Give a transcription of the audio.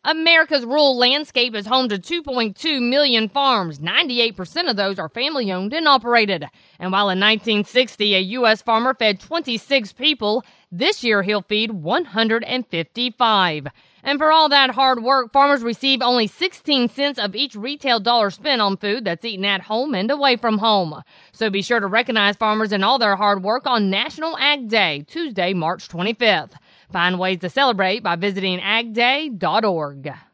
America's rural landscape is home to 2.2 million farms. 98% of those are family-owned and operated. And while in 1960 a U.S. farmer fed 26 people, this year he'll feed 155. And for all that hard work, farmers receive only 16 cents of each retail dollar spent on food that's eaten at home and away from home. So be sure to recognize farmers and all their hard work on National Ag Day, Tuesday, March 25th. Find ways to celebrate by visiting agday.org.